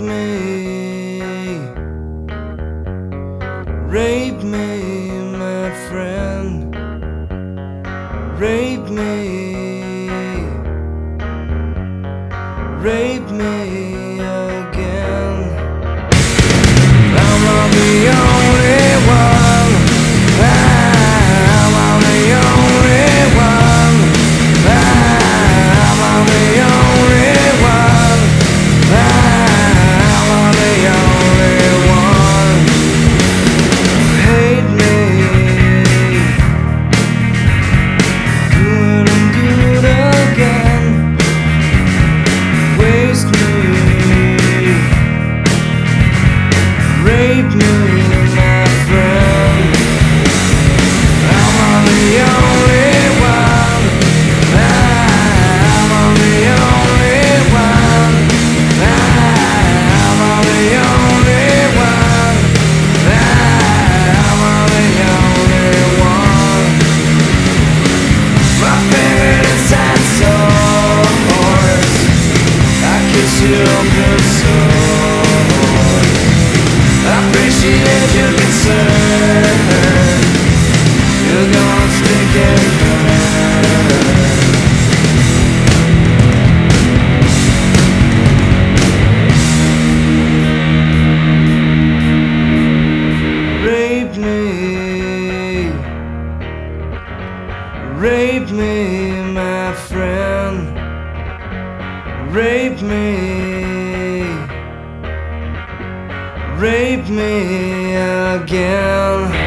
rape me, my friend, rape me again. I'm not the only one. I'm not the only one. I'm not the only one. I'm not the only one. Hate me, do it and do it again. Waste me, rape me, my friend. I'm on the only one. I'm on the only one. I'm on the only one. I'm on the only one. My favorite inside source. I kiss you open source. I appreciate your concern. You're gonna stick and burn. Rape me, my friend. Rape me again.